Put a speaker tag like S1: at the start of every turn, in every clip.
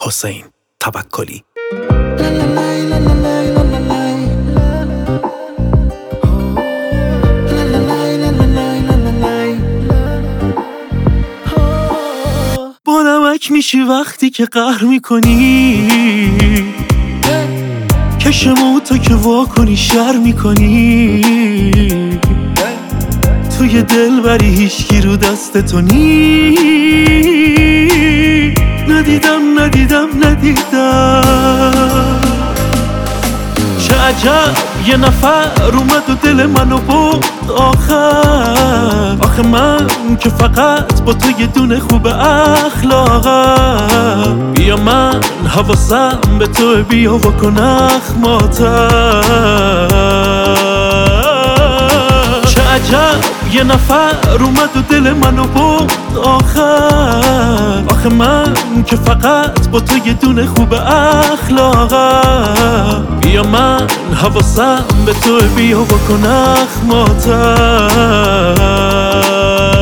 S1: حسین توکلی. با نمک میشی وقتی که قهر میکنی، کشمو تا که وا کنی شر میکنی، توی دل بری هیچکی رو دست تو نی. ندیدم چه عجب یه نفر اومد و دل منو برد آخه من که فقط با تو یه دونه خوب اخلاقم. بیا من حواسم به تو، بیا و کن اخماتم. چه عجب یه نفر اومد و دل منو برد آخه من که فقط با تو یه دونه خوب اخلاقم. بیا من حواسم به تو، بیا و کن اخماتم.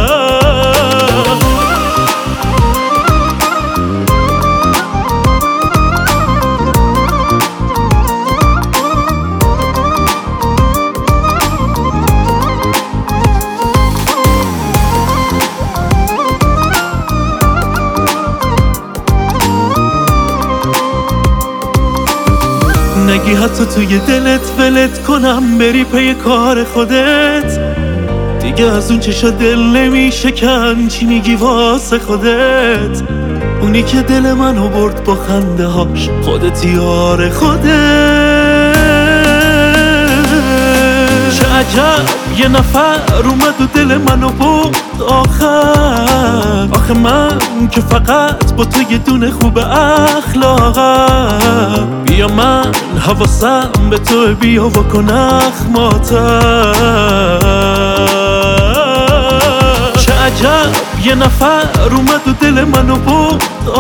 S1: نگی حتی توی دلت ولت کنم بری پی کار خودت، دیگه از اون چشا دل نمیشکن. چی میگی واسه خودت؟ اونی که دل منو برد با خنده هاش، خودت یار خودت. چه عجب یه نفر اومد و دل منو برد آخه من که فقط با تو یه دونه خوب اخلاقم. بیا من حواسم به تو، بیا و کن اخماتم. چه عجب یه نفر اومد و دل منو برد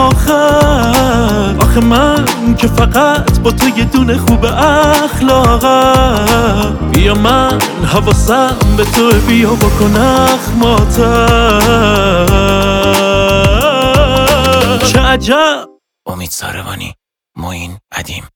S1: آخه من که فقط با تو یه دونه خوب اخلاقم. بیا من حواسم به تو، بیا و کن اخماتم. چه عجب.
S2: امید ساروانی، معین ادیم.